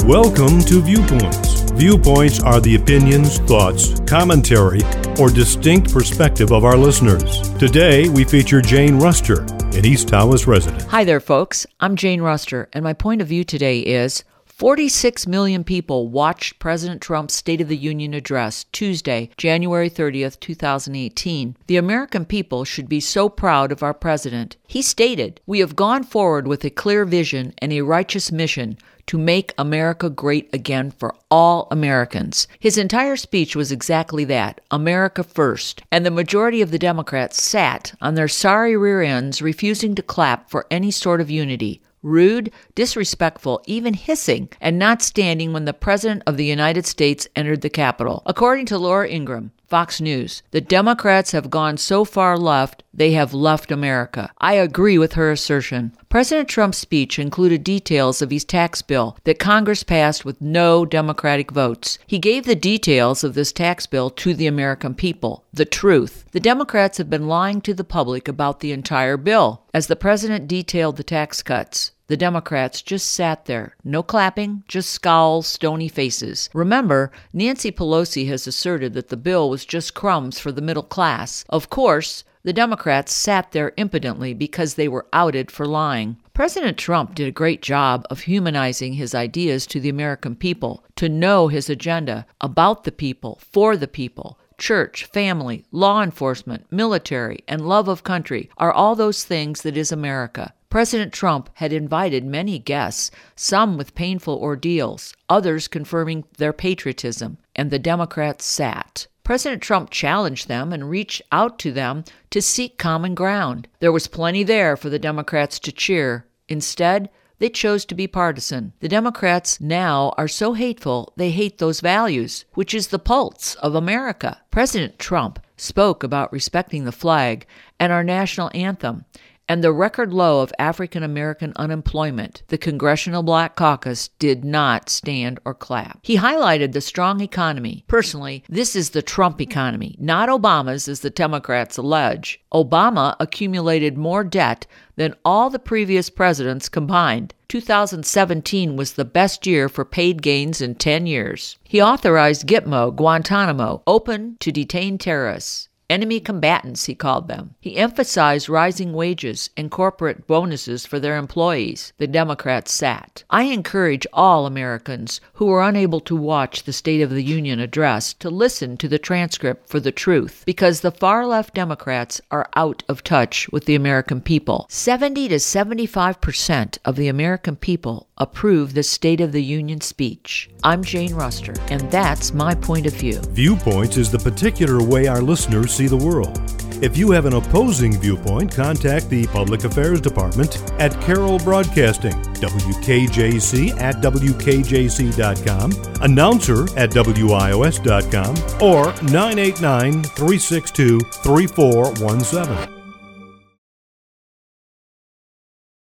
Welcome to Viewpoints. Viewpoints are the opinions, thoughts, commentary, or distinct perspective of our listeners. Today, we feature Jane Ruster, an East Tawas resident. Hi there, folks. I'm Jane Ruster, and my point of view today is 46 million people watched President Trump's State of the Union address Tuesday, January 30th, 2018. The American people should be so proud of our president. He stated, "We have gone forward with a clear vision and a righteous mission to make America great again for all Americans." His entire speech was exactly that, America first, and the majority of the Democrats sat on their sorry rear ends refusing to clap for any sort of unity. Rude, disrespectful, even hissing, and not standing when the President of the United States entered the Capitol. According to Laura Ingraham, Fox News, the Democrats have gone so far left, they have left America. I agree with her assertion. President Trump's speech included details of his tax bill that Congress passed with no Democratic votes. He gave the details of this tax bill to the American people, the truth. The Democrats have been lying to the public about the entire bill. As the president detailed the tax cuts, the Democrats just sat there. No clapping, just scowls, stony faces. Remember, Nancy Pelosi has asserted that the bill was just crumbs for the middle class. Of course, the Democrats sat there impotently because they were outed for lying. President Trump did a great job of humanizing his ideas to the American people, to know his agenda about the people, for the people. Church, family, law enforcement, military, and love of country are all those things that is America. President Trump had invited many guests, some with painful ordeals, others confirming their patriotism, and the Democrats sat. President Trump challenged them and reached out to them to seek common ground. There was plenty there for the Democrats to cheer. Instead, they chose to be partisan. The Democrats now are so hateful they hate those values, which is the pulse of America. President Trump spoke about respecting the flag and our national anthem, and the record low of African American unemployment. The Congressional Black Caucus did not stand or clap. He highlighted the strong economy. Personally, this is the Trump economy, not Obama's as the Democrats allege. Obama accumulated more debt than all the previous presidents combined. 2017 was the best year for paid gains in 10 years. He authorized Gitmo, Guantanamo, open to detain terrorists. Enemy combatants, he called them. He emphasized rising wages and corporate bonuses for their employees. The Democrats sat. I encourage all Americans who were unable to watch the State of the Union address to listen to the transcript for the truth, because the far-left Democrats are out of touch with the American people. 70 to 75% of the American people approve the State of the Union speech. I'm Jane Ruster, and that's my point of view. Viewpoints is the particular way our listeners see the world. If you have an opposing viewpoint, contact the Public Affairs Department at Carroll Broadcasting, WKJC at WKJC.com, announcer at WIOS.com, or 989-362-3417.